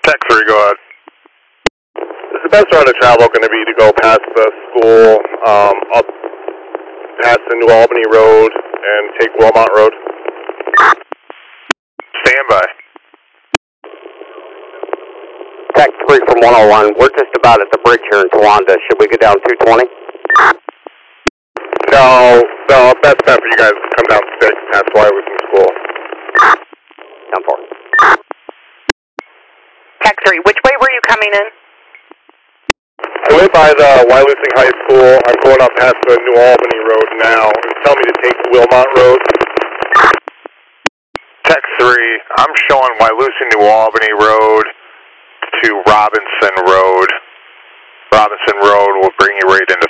Tech 3, go ahead. Is the best route of travel going to be to go past the school, up past the New Albany Road, and take Wilmot Road? Stand by. Tech 3 from 101. We're just about at the bridge here in Towanda. Should we go down 220? No, best bet for you guys to come down 6 past Wyalusing School. Down 4. Tech 3, which way were you coming in? I went by the Wyalusing High School. I'm going up past the New Albany Road now. It's telling me to take Wilmot Road. Tech 3, I'm showing Wyalusing New Albany Road to Robinson Road. Robinson Road will bring you right into